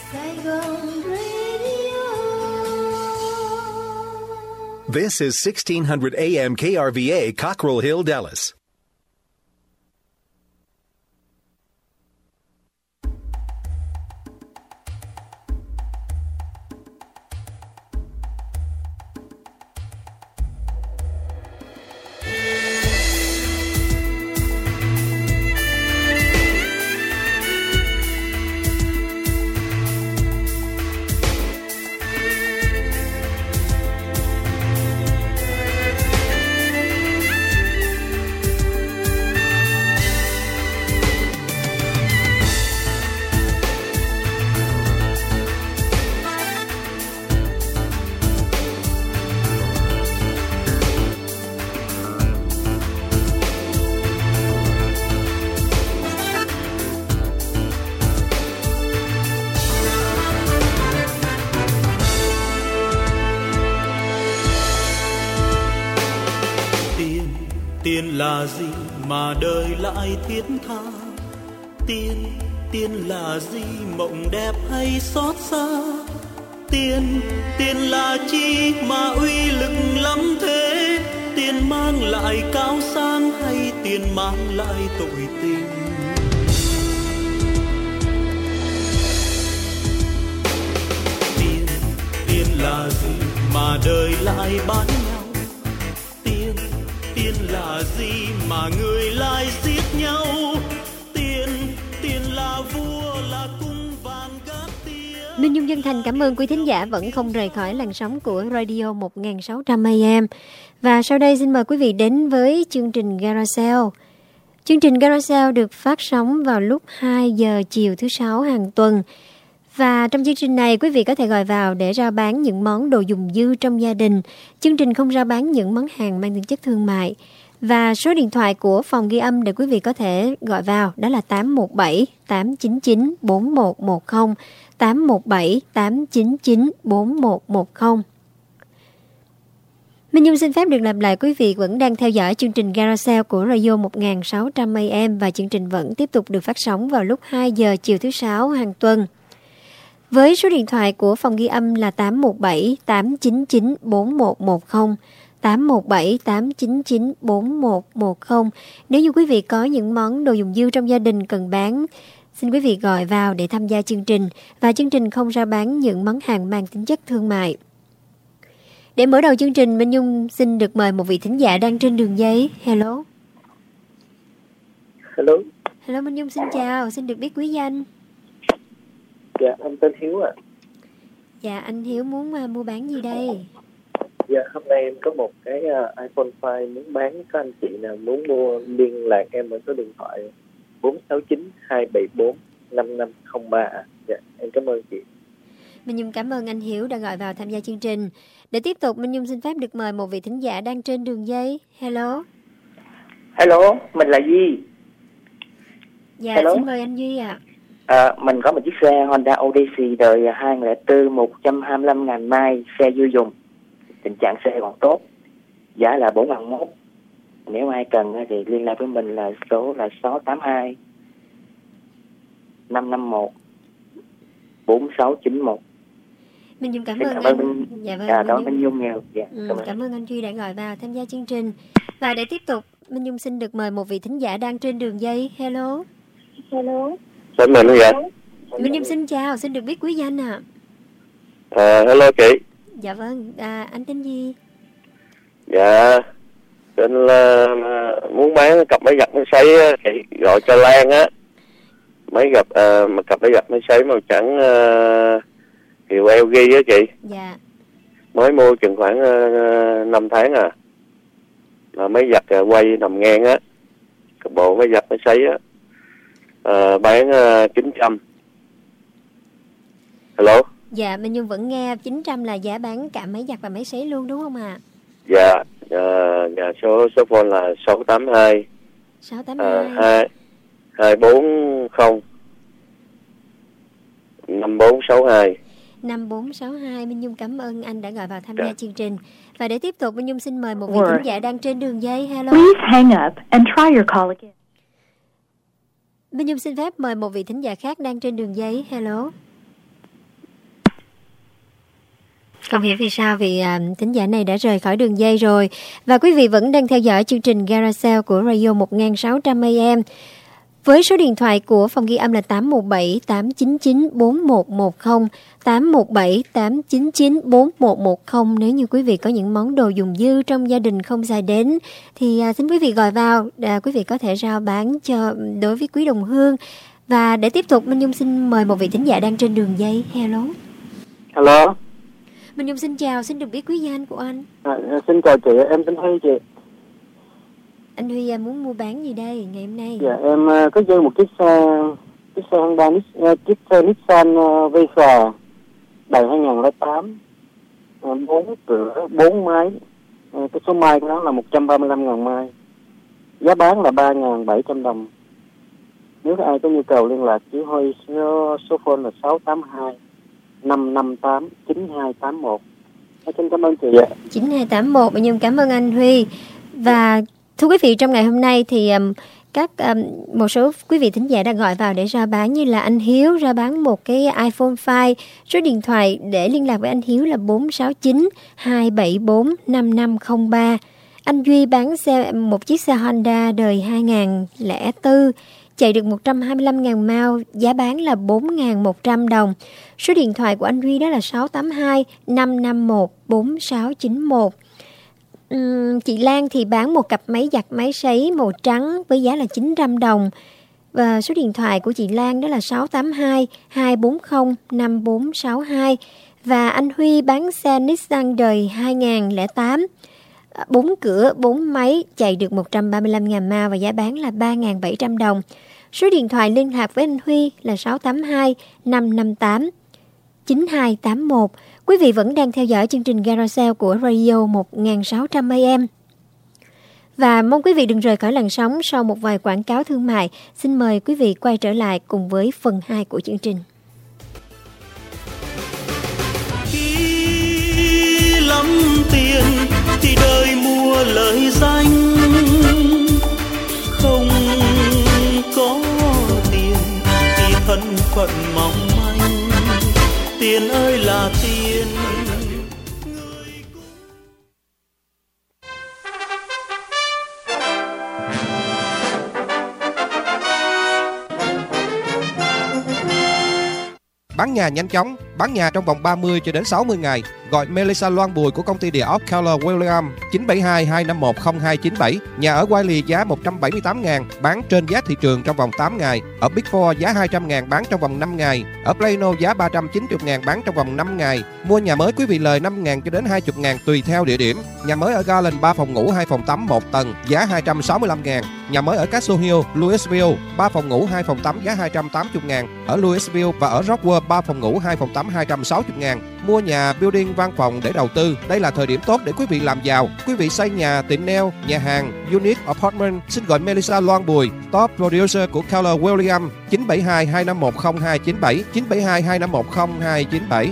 Saigon Radio. This is 1600 AM KRVA, Cockrell Hill, Dallas. Tiền là gì mà đời lại thiết tha? Tiền là gì mộng đẹp hay xót xa? Tiền là chi mà uy lực lắm thế? Tiền mang lại cao sang hay tiền mang lại tội tình? Tiền là gì mà đời lại bán nhau? Tiền là gì mà người lại giết nhau? Tiền là vua là cung vàng gác tiền. Minh Nhung chân thành cảm ơn quý thính giả vẫn không rời khỏi làn sóng của Radio 1600 AM. Và sau đây xin mời quý vị đến với chương trình Garage. Chương trình Garage được phát sóng vào lúc 2 giờ chiều thứ Sáu hàng tuần. Và trong chương trình này, quý vị có thể gọi vào để rao bán những món đồ dùng dư trong gia đình. Chương trình không rao bán những món hàng mang tính chất thương mại. Và số điện thoại của phòng ghi âm để quý vị có thể gọi vào đó là 817 899 4110, 817 899 4110. Minh Nhung xin phép được lặp lại quý vị vẫn đang theo dõi chương trình Garage của Radio 1600 AM và chương trình vẫn tiếp tục được phát sóng vào lúc 2 giờ chiều thứ Sáu hàng tuần. Với số điện thoại của phòng ghi âm là 817 899 4110, 817 899 4110. Nếu như quý vị có những món đồ dùng dư trong gia đình cần bán, xin quý vị gọi vào để tham gia chương trình. Và chương trình không rao bán những món hàng mang tính chất thương mại. Để mở đầu chương trình, Minh Nhung xin được mời một vị thính giả đang trên đường dây. Hello. Hello. Hello Minh Nhung xin chào, xin được biết quý danh. Dạ, anh tên Hiếu ạ. Dạ, anh Hiếu muốn mua bán gì đây? Dạ, hôm nay em có một cái iPhone 5 muốn bán. Có anh chị nào muốn mua liên lạc em ở số điện thoại 469 274 5503. Dạ, em cảm ơn chị. Minh Nhung cảm ơn anh Hiếu đã gọi vào tham gia chương trình. Để tiếp tục, Minh Nhung xin phép được mời một vị thính giả đang trên đường dây. Hello. Hello, mình là Duy. Dạ, Hello. xin mời anh Duy ạ. Mình có một chiếc xe Honda Odyssey đời 2004, 125.000 mai, xe dư dùng. Tình trạng xe còn tốt. Giá là 4.100. Nếu ai cần thì liên lạc với mình là số là 682 551 4691. Minh Nhung cảm Xin ơn cảm anh. Dạ vâng, đó Minh Nhung nhiều. Dạ, cảm ơn anh Duy đã gọi vào tham gia chương trình. Và để tiếp tục, Minh Nhung xin được mời một vị thính giả đang trên đường dây. Hello. Hello. Xin mình vậy? Minh Nhung xin chào, xin được biết quý danh ạ. Hello chị. Dạ vâng, anh tên gì? Dạ, tên là muốn bán cặp máy giặt máy sấy chị, gọi cho Lan á. Cặp máy giặt máy sấy màu trắng hiệu LG á chị. Dạ. Mới mua chừng khoảng 5 tháng à. Là máy giặt quay nằm ngang á. Cái bộ máy giặt máy sấy á. Bán 900. Hello. Dạ, Minh Nhung vẫn nghe 900 là giá bán cả máy giặt và máy sấy luôn đúng không ạ? Dạ, số phone là 682 240 5462. 5462. Minh Nhung cảm ơn anh đã gọi vào tham gia chương trình. Và để tiếp tục, Minh Nhung xin mời một vị thính giả đang trên đường dây. Hello. Please hang up and try your call again. Minh Nhung xin phép mời một vị thính giả khác đang trên đường dây. Hello. Không hiểu vì sao vì thính giả này đã rời khỏi đường dây rồi. Và quý vị vẫn đang theo dõi chương trình Garage Sale của Radio 1600 AM. Với số điện thoại của phòng ghi âm là 817 899 4110, 817 899 4110. Nếu như quý vị có những món đồ dùng dư trong gia đình không xài đến thì xin quý vị gọi vào, quý vị có thể rao bán cho đối với quý đồng hương. Và để tiếp tục, Minh Nhung xin mời một vị thính giả đang trên đường dây. Hello. Hello. Minh Nhung xin chào, xin được biết quý danh của anh. Xin chào chị, em tên Huy chị. Anh Huy muốn mua bán gì đây ngày hôm nay? Dạ em có dư một chiếc xe Honda, chiếc xe Nissan Versa đời 2008, 4 cửa 4 máy. Cái số mai của nó là 135.000 mai. Giá bán là 3.700 đồng. Nếu ai có nhu cầu liên lạc chỉ Huy, số phone là 682 558 9281. Xin cảm ơn chị ạ. 9281, Minh Nhung cảm ơn anh Huy. Và thưa quý vị, trong ngày hôm nay thì một số quý vị thính giả đã gọi vào để rao bán, như là anh Hiếu rao bán một cái iPhone 5. Số điện thoại để liên lạc với anh Hiếu là 469 274 5503. Anh Duy bán một chiếc xe Honda đời 2004, chạy được 125.000 mile, giá bán là 4.100 đồng. Số điện thoại của anh Duy đó là 682 551 4691. Chị Lan thì bán một cặp máy giặt máy sấy màu trắng với giá là 900 đồng. Và số điện thoại của chị Lan đó là 682 240 5462. Và anh Huy bán xe Nissan đời 2008, 4 cửa 4 máy, chạy được 135.000 mile và giá bán là 3.700 đồng. Số điện thoại liên lạc với anh Huy là 682 558 9281. Quý vị vẫn đang theo dõi chương trình Garage Sale của Radio 1600 AM. Và mong quý vị đừng rời khỏi làn sóng sau một vài quảng cáo thương mại. Xin mời quý vị quay trở lại cùng với phần 2 của chương trình. Khi lắm tiền thì đời mua lời danh, không có tiền thì thân phận mong manh. Tiền ơi là tiền. Bán nhà nhanh chóng, bán nhà trong vòng 30 cho đến 60 ngày. Gọi Melissa Loan Bùi của công ty địa ốc Keller Williams 972 251 0297. Nhà ở Wiley giá 178.000, bán trên giá thị trường trong vòng 8 ngày. Ở Big Four giá 200.000, bán trong vòng 5 ngày. Ở Plano giá 390.000, bán trong vòng 5 ngày. Mua nhà mới quý vị lời 5.000 cho đến 20.000 tùy theo địa điểm. Nhà mới ở Garland 3 phòng ngủ 2 phòng tắm 1 tầng giá 265.000. Nhà mới ở Castle Hill, Louisville 3 phòng ngủ 2 phòng tắm giá 280.000. Ở Louisville và ở Rockwood 3 phòng ngủ 2 phòng tắm 260.000. Mua nhà building văn phòng để đầu tư. Đây là thời điểm tốt để quý vị làm giàu. Quý vị xây nhà, tiệm nail, nhà hàng, unit, apartment, xin gọi Melissa Loan Bùi, top producer của Keller Williams 972 251 0297, 972 251 0297.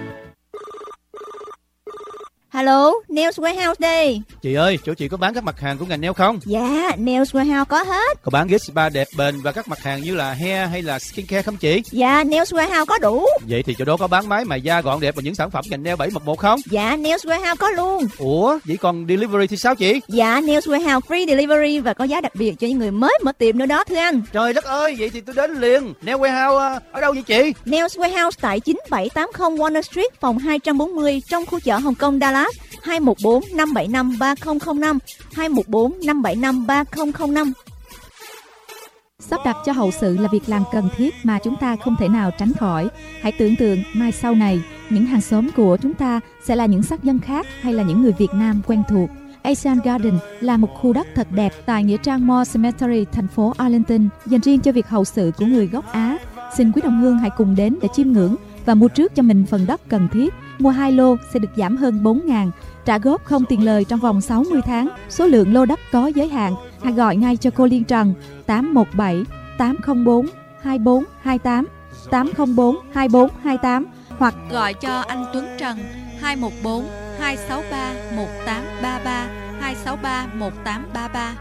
Hello, Nails Warehouse đây. Chị ơi, chỗ chị có bán các mặt hàng của ngành nail không? Dạ, Nails Warehouse có hết. Có bán ghế spa đẹp bền và các mặt hàng như là hair hay là skincare không chị? Dạ, Nails Warehouse có đủ. Vậy thì chỗ đó có bán máy mài da gọn đẹp và những sản phẩm ngành nail 711 không? Dạ, Nails Warehouse có luôn. Ủa, vậy còn delivery thì sao chị? Dạ, Nails Warehouse free delivery và có giá đặc biệt cho những người mới mở tiệm nữa đó thưa anh. Trời đất ơi, vậy thì tôi đến liền. Nail Warehouse ở đâu vậy chị? Nails Warehouse tại 9780 Warner Street, phòng 240 trong khu chợ Hồng Kông Dallas. 214 575 3005, 214 575 3005. Sắp đặt cho hậu sự là việc làm cần thiết mà chúng ta không thể nào tránh khỏi. Hãy tưởng tượng mai sau này, những hàng xóm của chúng ta sẽ là những sắc dân khác hay là những người Việt Nam quen thuộc. Asian Garden là một khu đất thật đẹp tại Nghĩa Trang Moore Cemetery, thành phố Arlington, dành riêng cho việc hậu sự của người gốc Á. Xin quý đồng hương hãy cùng đến để chiêm ngưỡng và mua trước cho mình phần đất cần thiết. Mua 2 lô sẽ được giảm hơn 4.000, trả góp không tiền lời trong vòng 60 tháng. Số lượng lô đất có giới hạn. Hãy gọi ngay cho cô Liên Trần 817 804 2428, 804 2428 hoặc gọi cho anh Tuấn Trần 214 263 1833, 263 1833.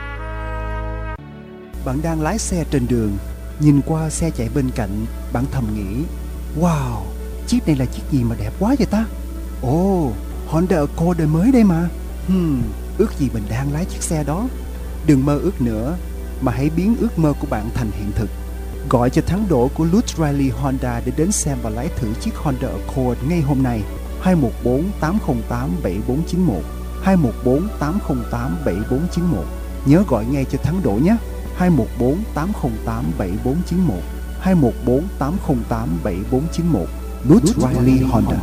Bạn đang lái xe trên đường, nhìn qua xe chạy bên cạnh, bạn thầm nghĩ: wow, chiếc này là chiếc gì mà đẹp quá vậy ta? Ồ, Honda Accord đời mới đây mà. Ước gì mình đang lái chiếc xe đó. Đừng mơ ước nữa, mà hãy biến ước mơ của bạn thành hiện thực. Gọi cho thắng đỗ của Lutz Riley Honda để đến xem và lái thử chiếc Honda Accord ngay hôm nay. 214-808-7491 214-808-7491. Nhớ gọi ngay cho thắng đỗ nhé. 214-808-7491 214-808-7491. Lutz Riley Honda.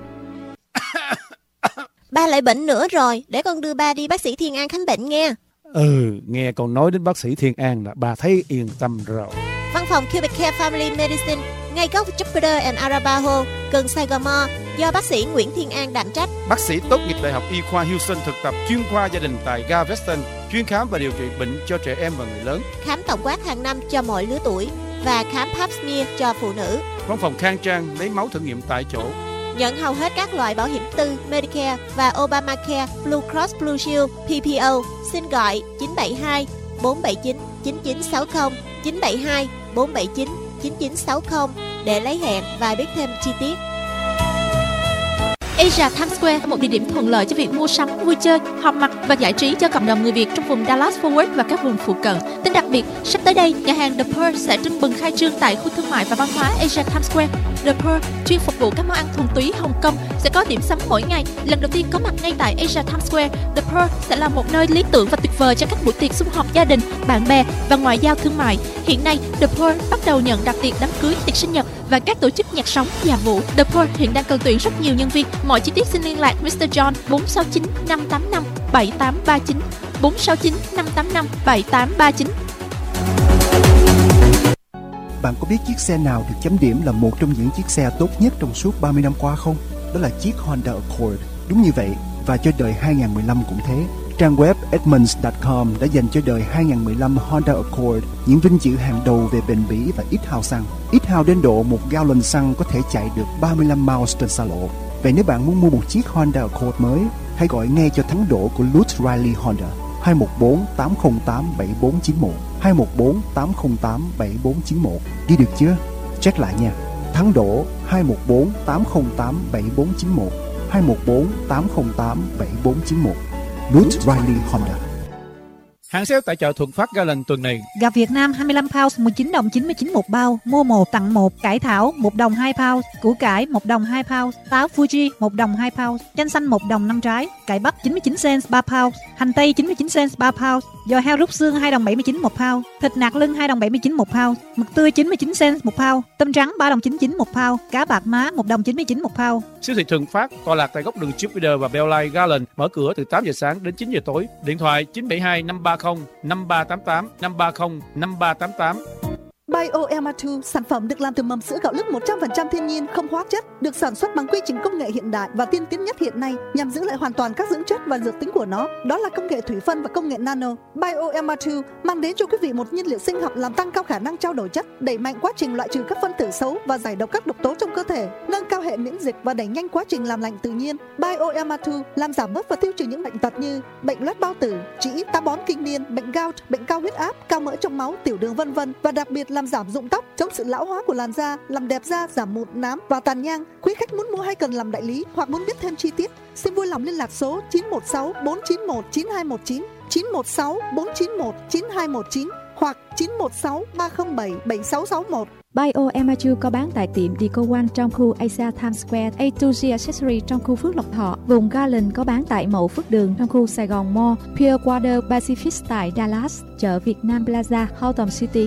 Ba lại bệnh nữa rồi, để con đưa ba đi bác sĩ Thiên An khám bệnh nghe. Nghe con nói đến bác sĩ Thiên An là bà thấy yên tâm rồi. Văn phòng Cubic Care Family Medicine, ngay góc Jupiter and Arapaho, gần Sài Gòn Mo, do bác sĩ Nguyễn Thiên An đảm trách. Bác sĩ tốt nghiệp Đại học Y khoa Houston, thực tập chuyên khoa gia đình tại Galveston, chuyên khám và điều trị bệnh cho trẻ em và người lớn. Khám tổng quát hàng năm cho mọi lứa tuổi và khám Pap smear cho phụ nữ. Văn phòng khang trang, lấy máu thử nghiệm tại chỗ. Nhận hầu hết các loại bảo hiểm tư, Medicare và Obamacare, Blue Cross Blue Shield, PPO. Xin gọi 972 479 9960 972 479 9960 để lấy hẹn và biết thêm chi tiết. Asia Times Square, một địa điểm thuận lợi cho việc mua sắm, vui chơi, họp mặt và giải trí cho cộng đồng người Việt trong vùng Dallas-Fort Worth và các vùng phụ cận. Tin đặc biệt, sắp tới đây, nhà hàng The Pearl sẽ trưng bừng khai trương tại khu thương mại và văn hóa Asia Times Square. The Pearl chuyên phục vụ các món ăn thuần túy Hồng Kông, sẽ có điểm sắm mỗi ngày. Lần đầu tiên có mặt ngay tại Asia Times Square, The Pearl sẽ là một nơi lý tưởng và tuyệt vời cho các buổi tiệc sum họp gia đình, bạn bè và ngoại giao thương mại. Hiện nay, The Pearl bắt đầu nhận đặt tiệc đám cưới, tiệc sinh nhật và các tổ chức nhạc sống, dạ vũ. The Pearl hiện đang cần tuyển rất nhiều nhân viên. Mọi chi tiết xin liên lạc Mr. John 469 585 7839 469 585 7839. Bạn có biết chiếc xe nào được chấm điểm là một trong những chiếc xe tốt nhất trong suốt 30 năm qua không? Đó là chiếc Honda Accord. Đúng như vậy, và cho đời 2015 cũng thế. Trang web Edmunds.com đã dành cho đời 2015 Honda Accord những vinh dự hàng đầu về bền bỉ và ít hao xăng. Ít hao đến độ 1 gallon xăng có thể chạy được 35 miles trên xa lộ. Vậy nếu bạn muốn mua một chiếc Honda Accord mới, hãy gọi ngay cho thắng đỗ của Lutz Riley Honda. 214-808-7491 214-808-7491. Ghi được chưa? Check lại nha. Thắng đỗ 214-808-7491 214-808-7491. Lutz Riley Honda. Hàng sale tại chợ Thuận Phát Garland tuần này. Gạo Việt Nam 25 pounds 19 đồng 99 một bao, mua 1 tặng 1. Cải thảo 1 đồng 2 pounds, củ cải 1 đồng 2 pounds, táo Fuji 1 đồng 2 pounds, chanh xanh 1 đồng 5 trái, cải bắp 99 cents 3 pounds, hành tây 99 cents 3 pounds, giò heo rút xương 2 đồng 79 một pound, thịt nạc lưng 2 đồng 79 một pound, mực tươi 99 cents một pound, tôm trắng 3 đồng 99 một pound, cá bạc má 1 đồng 99 một pound. Siêu thị Thuận Phát tọa lạc tại góc đường Jupiter và Bellline Garland, mở cửa từ 8 giờ sáng đến 9 giờ tối. Điện thoại 972 530 5388 530 5388. BioEma2, sản phẩm được làm từ mầm sữa gạo lứt 100% thiên nhiên, không hóa chất, được sản xuất bằng quy trình công nghệ hiện đại và tiên tiến nhất hiện nay nhằm giữ lại hoàn toàn các dưỡng chất và dược tính của nó. Đó là công nghệ thủy phân và công nghệ nano. BioEma2 mang đến cho quý vị một nhiên liệu sinh học làm tăng cao khả năng trao đổi chất, đẩy mạnh quá trình loại trừ các phân tử xấu và giải độc các độc tố trong cơ thể, nâng cao hệ miễn dịch và đẩy nhanh quá trình làm lạnh tự nhiên. BioEma2 làm giảm bớt và tiêu trừ những bệnh tật như bệnh loét bao tử, trĩ, táo bón kinh niên, bệnh gout, bệnh cao huyết áp, cao mỡ trong máu, tiểu đường vân vân, và đặc biệt làm giảm rụng tóc, chống sự lão hóa của làn da, làm đẹp da, giảm mụn, nám và tàn nhang. Quý khách muốn mua hay cần làm đại lý hoặc muốn biết thêm chi tiết, xin vui lòng liên lạc số 916 491 9219, 916 491 9219 hoặc 916 307 7661. BioEma2 có bán tại tiệm Deco One trong khu Asia Times Square, A2G Accessory trong khu Phước Lộc Thọ, vùng Garland có bán tại Mậu Phước Đường trong khu Sài Gòn Mall, Pure Water Pacific tại Dallas, chợ Việt Nam Plaza, Haltom City.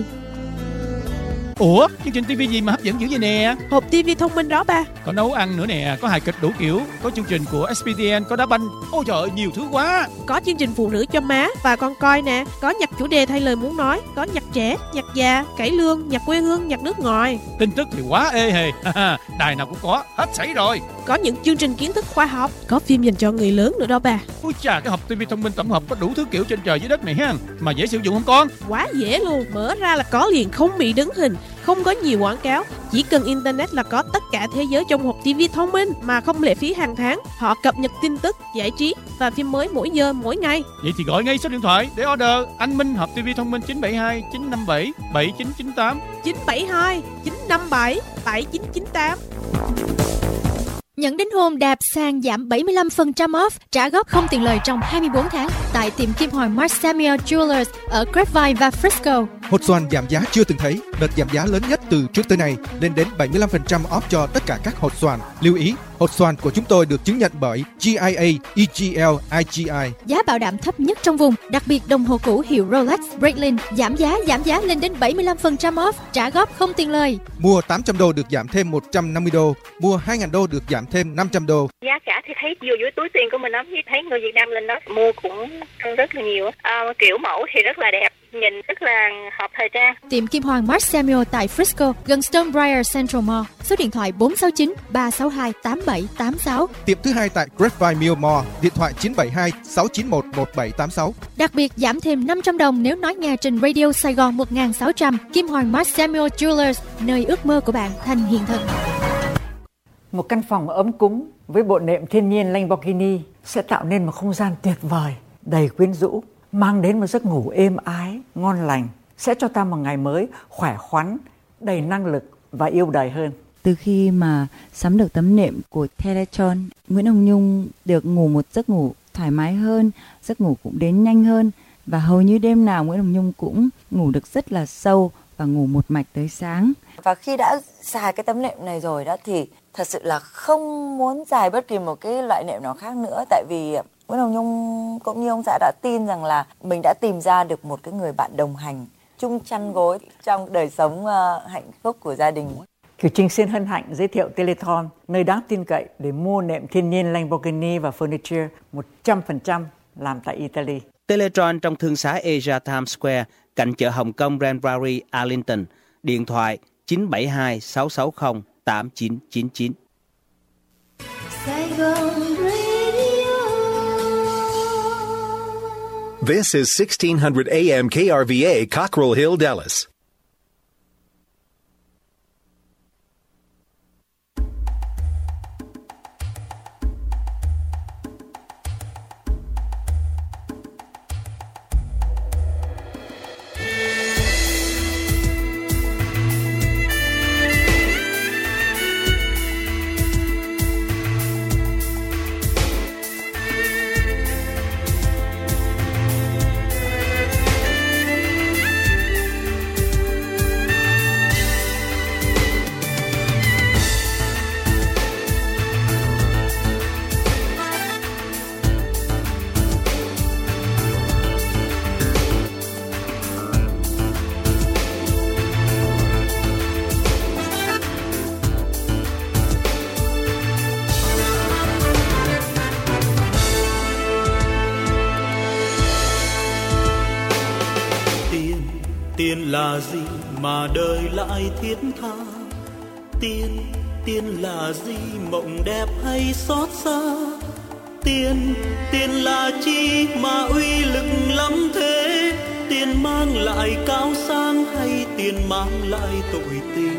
Ủa, chương trình TV gì mà hấp dẫn dữ vậy nè? Hộp TV thông minh đó ba. Có nấu ăn nữa nè, có hài kịch đủ kiểu, có chương trình của SPTN, có đá banh. Ôi trời ơi, nhiều thứ quá. Có chương trình phụ nữ cho má và con coi nè, có nhạc chủ đề thay lời muốn nói, có nhạc trẻ, nhạc già, cải lương, nhạc quê hương, nhạc nước ngoài. Tin tức thì quá ê hề. Đài nào cũng có, hết sảy rồi. Có những chương trình kiến thức khoa học, có phim dành cho người lớn nữa đó bà. Ôi chà, cái hộp TV thông minh tổng hợp có đủ thứ kiểu trên trời dưới đất này ha. Mà dễ sử dụng không con? Quá dễ luôn, mở ra là có liền, không bị đứng hình, không có nhiều quảng cáo, chỉ cần internet là có tất cả thế giới trong hộp TV thông minh mà không lệ phí hàng tháng. Họ cập nhật tin tức, giải trí và phim mới mỗi giờ mỗi ngày. Vậy thì gọi ngay số điện thoại để order. Anh Minh, hộp TV thông minh 972 957 7998 972 957 7998. Nhẫn đính hôn đạp sàn giảm 75% off, trả góp không tiền lời trong 24 tháng tại tiệm kim hoàn Mark Samuel Jewelers ở Grapevine và Frisco. Hột xoàn giảm giá chưa từng thấy, đợt giảm giá lớn nhất từ trước tới nay, lên đến 75% off cho tất cả các hột xoàn. Lưu ý, hột xoàn của chúng tôi được chứng nhận bởi GIA, EGL, IGI. Giá bảo đảm thấp nhất trong vùng, đặc biệt đồng hồ cũ hiệu Rolex, Breitling giảm giá lên đến 75% off, trả góp không tiền lời. Mua 800 đô được giảm thêm 150 đô, mua 2.000 đô được giảm thêm 500 đô. Giá cả thì thấy vừa dưới túi tiền của mình lắm, thấy người Việt Nam lên đó mua cũng rất là nhiều. Kiểu mẫu thì rất là đẹp, nhìn rất là hợp thời trang. Tiệm kim hoàn Mark Samuel tại Frisco, gần Stonebriar Central Mall. Số điện thoại 469 362 8786. Tiệm thứ hai tại Grapevine Mill Mall, điện thoại 972 691 1786. Đặc biệt giảm thêm 500 đồng nếu nói nghe trên Radio Sài Gòn 1600. Kim hoàn Mark Samuel Jewelers, nơi ước mơ của bạn thành hiện thực. Một căn phòng ấm cúng với bộ nệm thiên nhiên Lamborghini sẽ tạo nên một không gian tuyệt vời, đầy quyến rũ, mang đến một giấc ngủ êm ái, ngon lành, sẽ cho ta một ngày mới khỏe khoắn, đầy năng lực và yêu đời hơn. Từ khi mà sắm được tấm nệm của Teletron, Nguyễn Hồng Nhung được ngủ một giấc ngủ thoải mái hơn, giấc ngủ cũng đến nhanh hơn và hầu như đêm nào Nguyễn Hồng Nhung cũng ngủ được rất là sâu và ngủ một mạch tới sáng. Và khi đã xài cái tấm nệm này rồi đó thì thật sự là không muốn xài bất kỳ một cái loại nệm nào khác nữa, tại vì Nguyễn Hồng Nhung cũng như ông xã đã tin rằng là mình đã tìm ra được một cái người bạn đồng hành chung chăn gối trong đời sống hạnh phúc của gia đình. Kiều Trinh xin hân hạnh giới thiệu Teleton, nơi đáng tin cậy để mua nệm thiên nhiên Lamborghini và furniture 100% làm tại Italy. Teletron trong thương xá Asia Times Square, cạnh chợ Hồng Kông Grand Prairie, Arlington. Điện thoại 972 660 8999. This is 1600 AM KRVA, Cockrell Hill, Dallas. Tiền là gì mà đời lại thiết tha? Tiền là gì mộng đẹp hay xót xa? Tiền là chi mà uy lực lắm thế? Tiền mang lại cao sang hay tiền mang lại tội tình?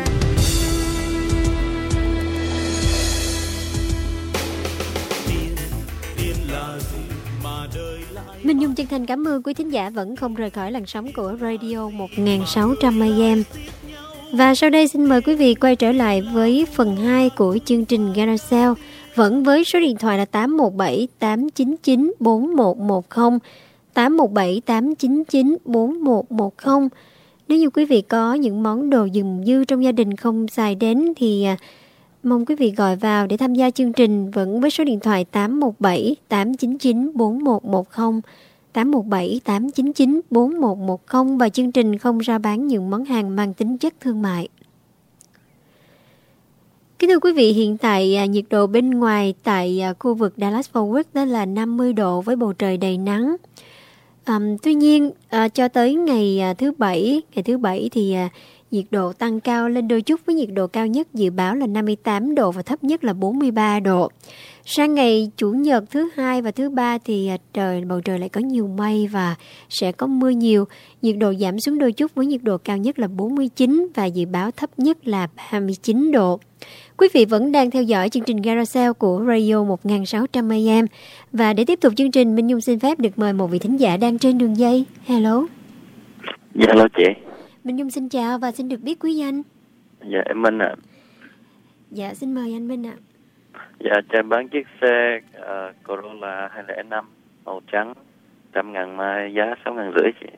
Tiền là gì mà đời lại... Minh Nhung chân thành cảm ơn quý thính giả vẫn không rời khỏi làn sóng của Radio 1600 AM. Và sau đây xin mời quý vị quay trở lại với phần 2 của chương trình Garage, vẫn với số điện thoại là 817 899 4110, 817 899 4110. Nếu như quý vị có những món đồ dùng dư trong gia đình không xài đến thì mong quý vị gọi vào để tham gia chương trình vẫn với số điện thoại 817 899 4110, 817 899 4110 và chương trình không rao bán những món hàng mang tính chất thương mại. Kính thưa quý vị, hiện tại nhiệt độ bên ngoài tại khu vực Dallas-Fort Worth đó là 50 độ với bầu trời đầy nắng. Tuy nhiên cho tới ngày thứ bảy thì nhiệt độ tăng cao lên đôi chút với nhiệt độ cao nhất dự báo là 58 độ và thấp nhất là 43 độ. Sang ngày Chủ nhật thứ hai và thứ ba thì bầu trời lại có nhiều mây và sẽ có mưa nhiều. Nhiệt độ giảm xuống đôi chút với nhiệt độ cao nhất là 49 và dự báo thấp nhất là 39 độ. Quý vị vẫn đang theo dõi chương trình Garage của Radio 1600 AM. Và để tiếp tục chương trình, Minh Nhung xin phép được mời một vị thính giả đang trên đường dây. Hello. Dạ, hello chị. Minh Nhung xin chào và xin được biết quý danh. Dạ, em Minh ạ. Dạ, xin mời anh Minh ạ. Dạ, cho em bán chiếc xe Corolla 205 màu trắng, 100.000 mai, giá 6.500 chị.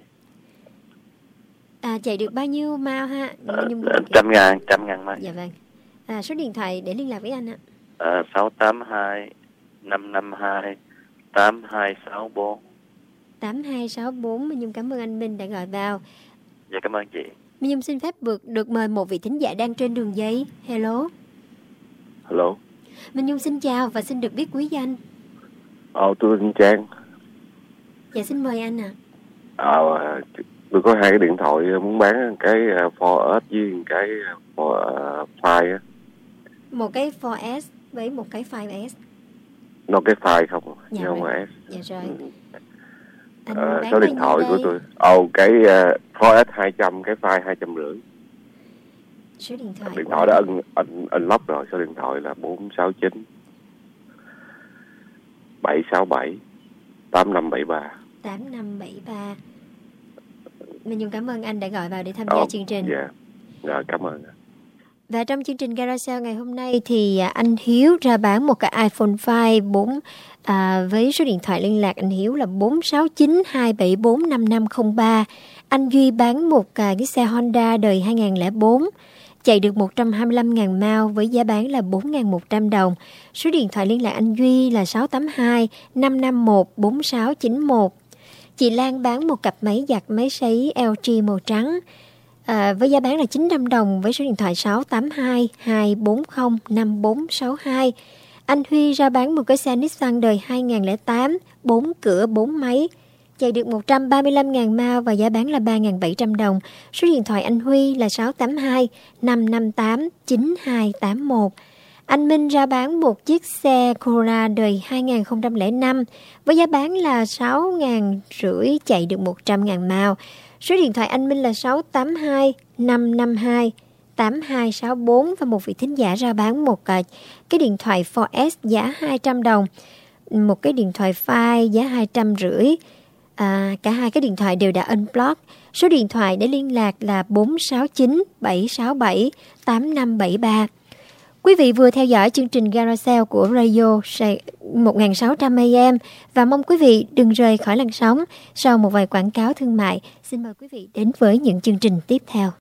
Chạy được bao nhiêu mile ha? 100.000 mai. Dạ vâng. Số điện thoại để liên lạc với anh ạ. 682 552 8264. 8264. Minh Nhung cảm ơn anh Minh đã gọi vào. Dạ, cảm ơn chị. Minh Nhung xin phép được mời một vị thính giả đang trên đường dây. Hello. Hello. Minh Nhung xin chào và xin được biết quý danh. Tôi tên Trang. Dạ, xin mời anh ạ. Tôi có 2 cái điện thoại muốn bán, cái 4S với cái 5 á. Một cái 4S với một cái 5S. Nó cái 5 không, dạ không S. Dạ rồi. Số điện thoại của tôi. Cái 4S 200, cái 5 250. Số điện thoại. Điện thoại đã unlock rồi, số điện thoại là 469 767 8573. 8573. Mình Nhung cảm ơn anh đã gọi vào để tham gia chương trình. Dạ, cảm ơn. Và trong chương trình Garage ngày hôm nay thì anh Hiếu ra bán một cái iPhone 5 với số điện thoại liên lạc anh Hiếu là 469-274-5503. Anh Duy bán một cái xe Honda đời 2004, chạy được 125.000 mile với giá bán là 4.100 đồng. Số điện thoại liên lạc anh Duy là 682-551-4691. Chị Lan bán một cặp máy giặt máy sấy LG màu trắng với giá bán là 900 đồng với số điện thoại 682-240-5462. Anh Huy ra bán một cái xe Nissan đời 2008, 4 cửa 4 máy, chạy được 135.000 mile và giá bán là 3.700 đồng. Số điện thoại anh Huy là 682-558-9281. Anh Minh ra bán một chiếc xe Corolla đời 2005 với giá bán là 6.500, chạy được 100.000 mile. Số điện thoại anh Minh là 682-552-8264 và một vị thính giả ra bán một cái điện thoại 4S giá 200 đồng, một cái điện thoại 5 giá 250. Cả hai cái điện thoại đều đã unblock. Số điện thoại để liên lạc là 469-767-8573. Quý vị vừa theo dõi chương trình Garage của Radio 1600 AM và mong quý vị đừng rời khỏi làn sóng. Sau một vài quảng cáo thương mại, xin mời quý vị đến với những chương trình tiếp theo.